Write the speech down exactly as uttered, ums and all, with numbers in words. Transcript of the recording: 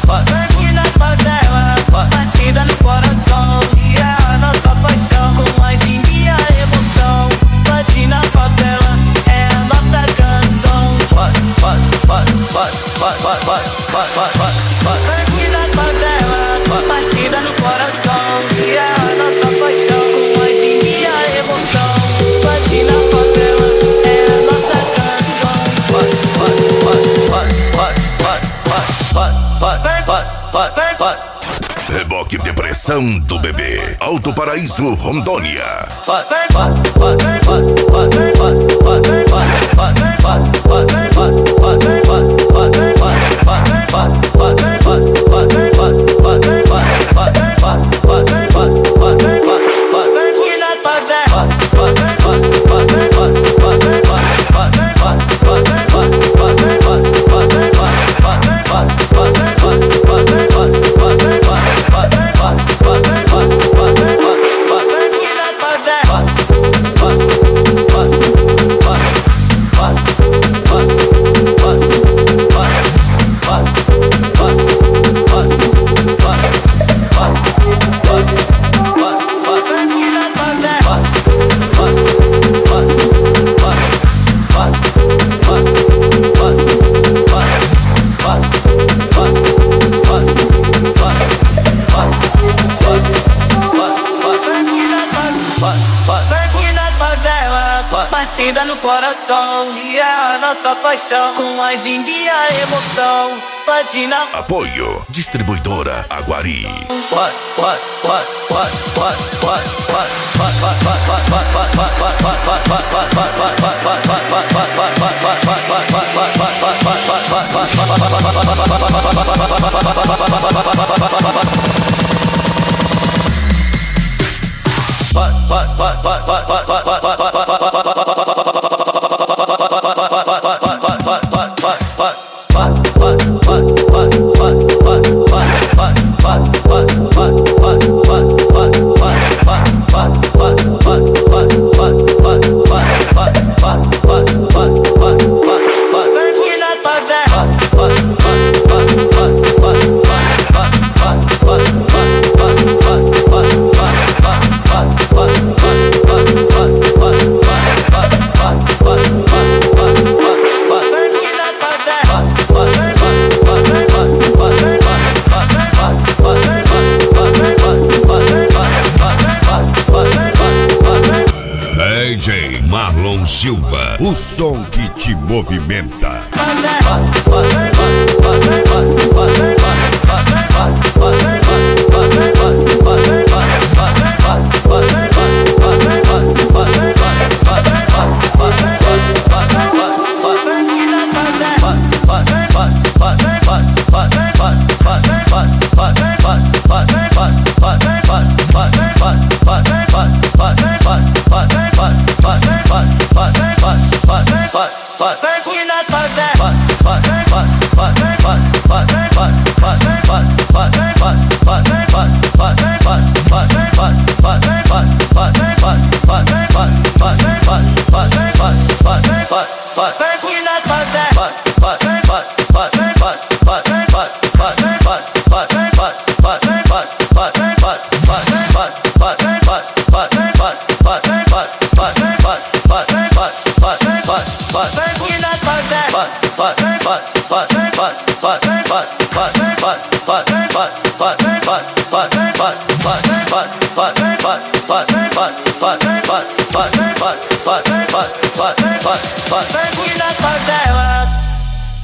aqui na favela, batida no coração. E é a nossa paixão, com a gente e a emoção. Bate na favela, é a nossa canção. Aqui na favela, batida no coração. E é a nossa paixão, com a gente e a emoção. Bate na favela, é a nossa canção. Reboque Depressão do Bebê, Alto Paraíso, Rondônia. Batida no coração, e é a nossa paixão, com a gente e a emoção. Bate na Apoio Distribuidora Aguari. D J Marlon Silva, o som que te movimenta. Aqui na favela.